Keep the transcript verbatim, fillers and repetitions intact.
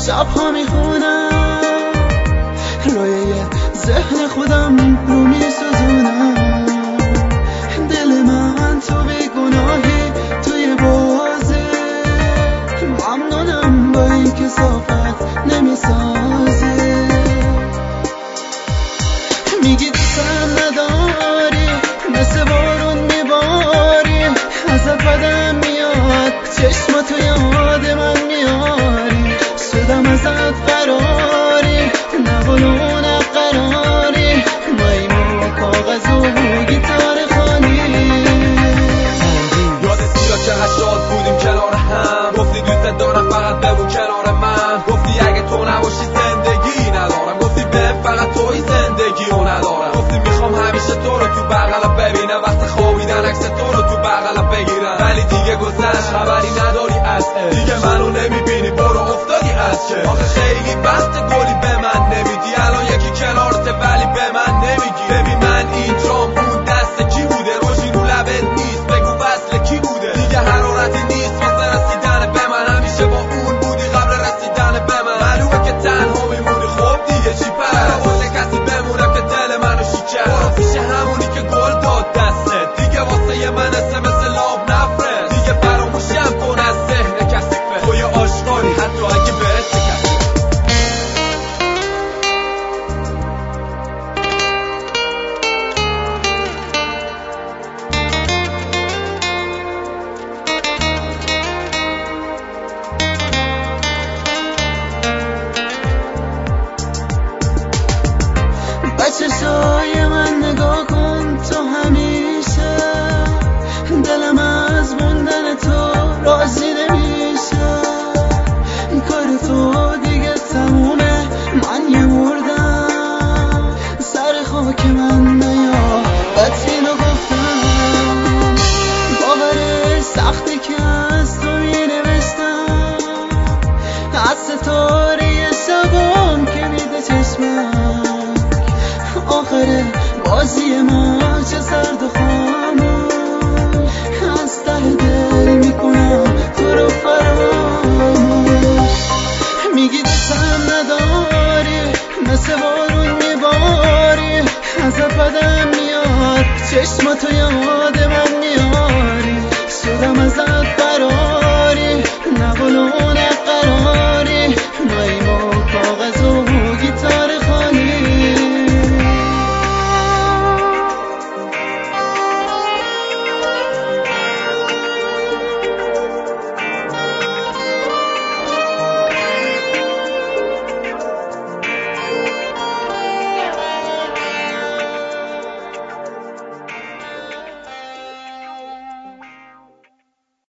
شبها میخونم روی ذهن خودم رو میسوزونم دل من تو بیگناهی توی بازه ممنونم با این کثافت نمیسازه میگی دوستم نداری مثل بارون میباری ازت بدم میاد چشماتو یاد من میاری شدم ازت فراری نبالو نقراری مایمو کاغذ و گیتار خالی یادت میاد چقدر شاد بودیم کنار هم گفتی دوست دارم فقط بمون کنار من گفتی اگه تو نباشی زندگی ندارم گفتی به فقط توی زندگی رو ندارم گفتی میخوام همیشه تو رو تو بغلم ببینم وقت خوابیدن عکس تو رو تو بغلم بگیرم ولی دیگه گذشت خبری نداری از دیگه منو نمیبینی برو افتادی از چه آخه خیلی وقت گلی به من نمیدی الان یکی کنارته ولی به من نمیگی ببین من اینجام اون دست کی بوده روشی رو لبت نیست بگو وصل کی بوده دیگه حرارتی نیست واسه رسیدن به من همیشه با اون بودی قبل رسیدن به من معلومه که تنها میمونی خب دیگه چی پس واسه کسی بمونم که دل منو شکست پیش همونی که گل داد دستت دیگه واسه من اسمس لاب نفرست دیگه فراموشم کن از ذهن کثیفه توی آشغالی حتی اگه برسه کسی بچه شو